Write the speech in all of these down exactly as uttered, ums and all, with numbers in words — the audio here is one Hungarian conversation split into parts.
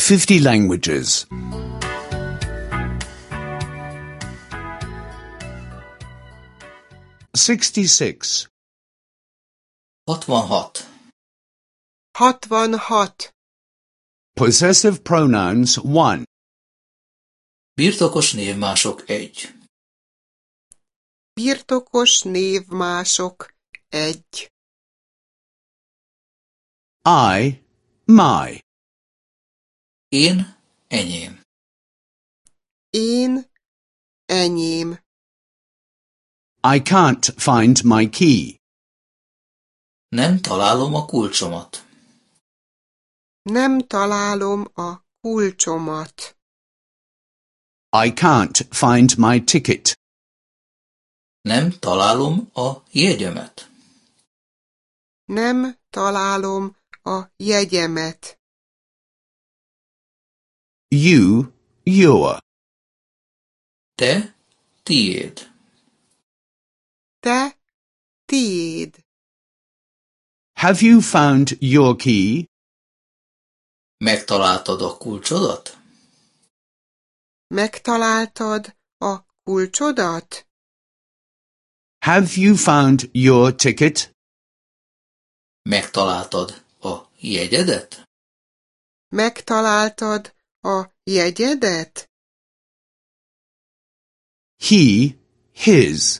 fifty languages. sixty-six. hatvanhat. hatvanhat. Possessive pronouns one. Birtokos névmások egy. Birtokos névmások egy. I, my. Én, enyém. Én, enyém. I can't find my key. Nem találom a kulcsomat. Nem találom a kulcsomat. I can't find my ticket. Nem találom a jegyemet. Nem találom a jegyemet. You, your. Te, tiéd. Te, tiéd. Have you found your key? Megtaláltad a kulcsodat? Megtaláltad a kulcsodat? Have you found your ticket? Megtaláltad a jegyedet? Megtaláltad a jegyedet? He, his.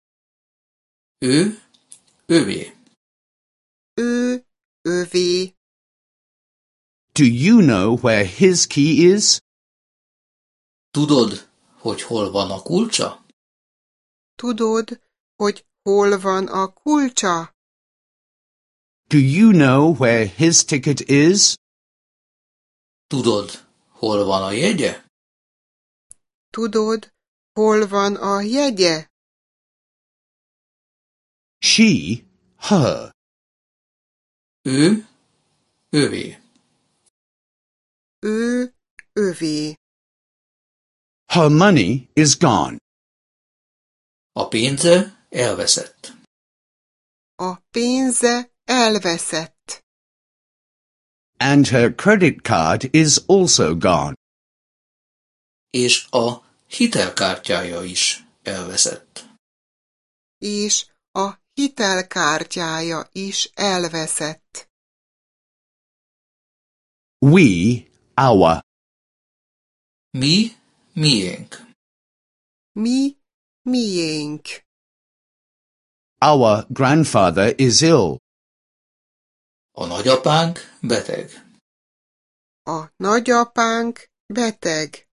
Ő, övé. Ő, övé. Do you know where his key is? Tudod, hogy hol van a kulcsa? Tudod, hogy hol van a kulcsa? Do you know where his ticket is? Tudod, hol van a jegye? Tudod, hol van a jegye? She, her. Ő, övé. Ő, övé. Her money is gone. A pénze elveszett. A pénze elveszett. And her credit card is also gone. És a hitelkártyája is elveszett. És a hitelkártyája is elveszett. We, our. Mi, miénk. Mi, miénk. Our grandfather is ill. A nagyapánk beteg. A nagyapánk beteg.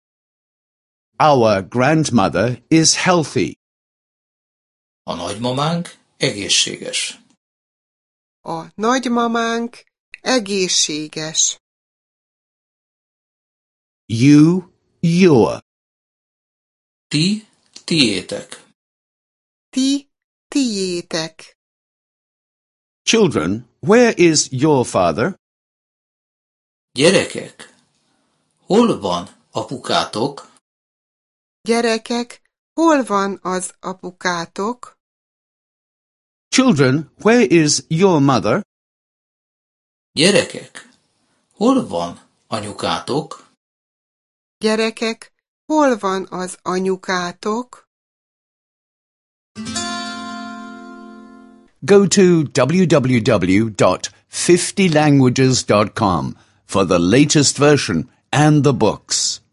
Our grandmother is healthy. A nagymamánk egészséges. A nagymamánk egészséges. You, your. Ti, tiétek. Ti, tiétek. Children, where is your father? Gyerekek, hol van apukátok? Gyerekek, hol van az apukátok? Children, where is your mother? Gyerekek, hol van anyukátok? Gyerekek, hol van az anyukátok? Go to w w w dot fifty languages dot com for the latest version and the books.